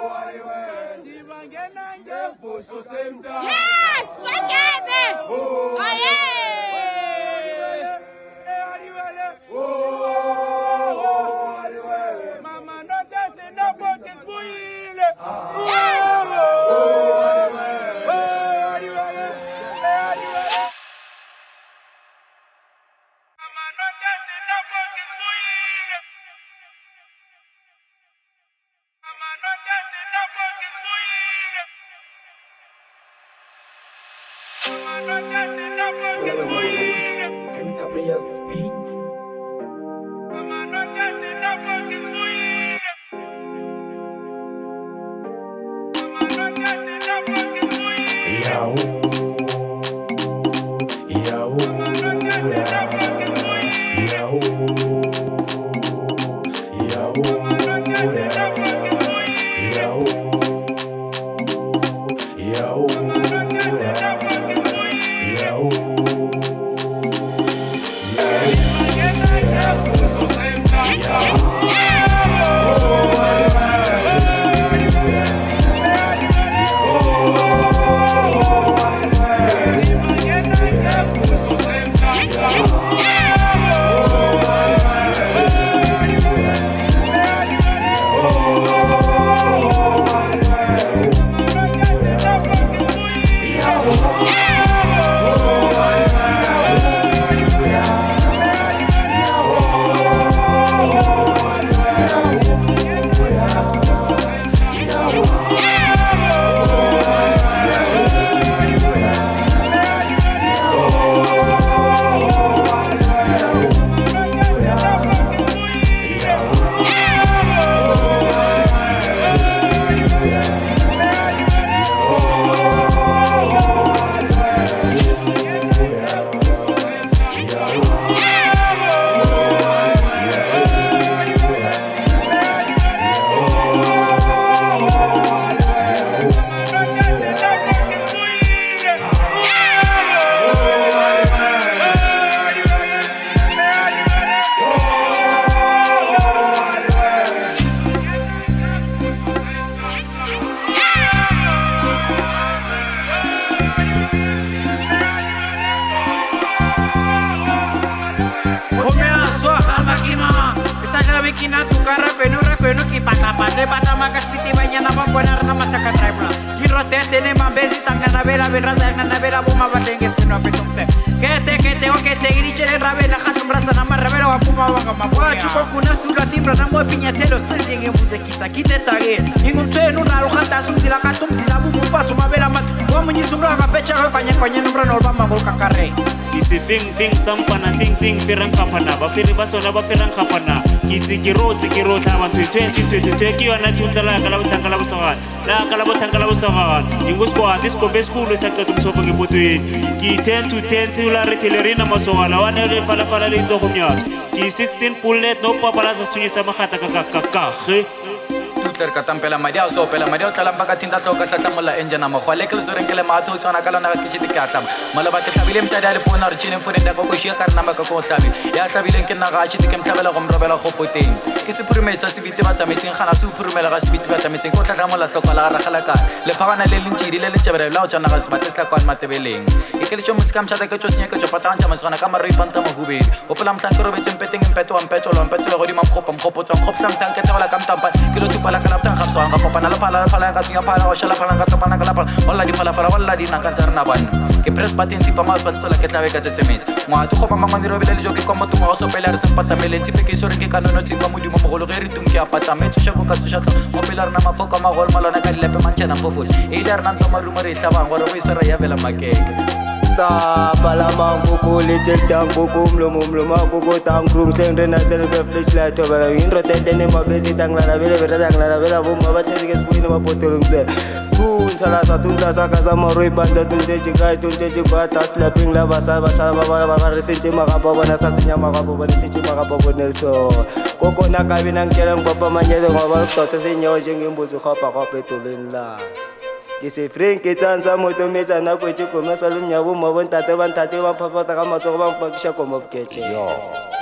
Yes, forget Oh yeah. Mama no se no puedes buile. Ken Gabriel speaks. Yahoo, Yahoo, Yahoo, Kina tukara penura kwenu kipata pande pata makas piti banya nama benar nama cakap tribal kiro tete ne mambezi tangna nabela benraza na nabela buma batenges peno petum se kete o kete iri chele rabe na khatum rasa nama rabela wa puma wanga mabwa chuko kunas tu latimbra namo piñatelo stes yenge muzekita kite tage ingum tsenu na rohata sumzila katum zila bumu faso mabela mat wa munyi sumra ka pecha ka kanya numbra norba mangol kakare isi fing sampana ting firang kapana ba firi basona ba firang kapana kitsikiro tama twe ki wana tutsala kala butangala busagan la kala butangala busagan ingusko disco beskulu sakatum sopa ngepotwe ki 10 to la retelerina masongala wana le fala le ndo komyas ki 16 pullet no papala sa sunya sama khata ka Tutler katam pela madia so pela madia talam baka tinda to ka tatam la enjana ma khwale kel zoren kele ma to tsana kala na kichi dikatam mala ba tabilem sa dal ponar chinen furinda ko shi karna ma ko tabi ya tabilem ken na gachi dikem tabela gom robela khopoting kisi purme sa sibite mata metin khana su purme la gasibite mata metin ko tatam la to kala ra khala ka le pagana le linchiri le chabra la tsana gas bates la kon mate beleng ikel cho muskam sa ka cho snya ka cho patan cha masana kamar ripan ta mahube o pelam tan ko betem peteng peto go di mam khopo tsam khop tam tan ka tawala kam tampan kilo tu pala kala tan khapso ka pala ka siya pala o shala pala ka to pala kala wala di wala di nakar jarna ban ke press patin ti pamas ban sola ke tawe ka tsemit mo tu khopa mangan diro bele jo ke kom tu mo so pelar sem patamele ti pe ke sorin ke kanono ti pamu di mo golo geri tum ke apata me tsha ko ka tsha mo pelar na mapo ka magol malona ka lepe manchana pofu eider nan to maru mari tabang waro isara ya bela make Balamang buku licik dan buku mlum aku tang krum seng rena sel flash light coba intro tete ne mabesi tang lara bela bum baca sikit sepuluh nama potolum se pun salah satu rasa kasa marui banda tunce cikai tunce cikai tas laping la basa baba resinci makapa bana sasinya makapa bani sinci makapa bener so koko nak kawin ang kiram papa manja dong awal toto sinyo jengim busu khapa tulin la Kisi Frankie tanza moto meza na kwechi kuma salum nyabu mabon tate ban papa taka maso ban pakisha komo keche yo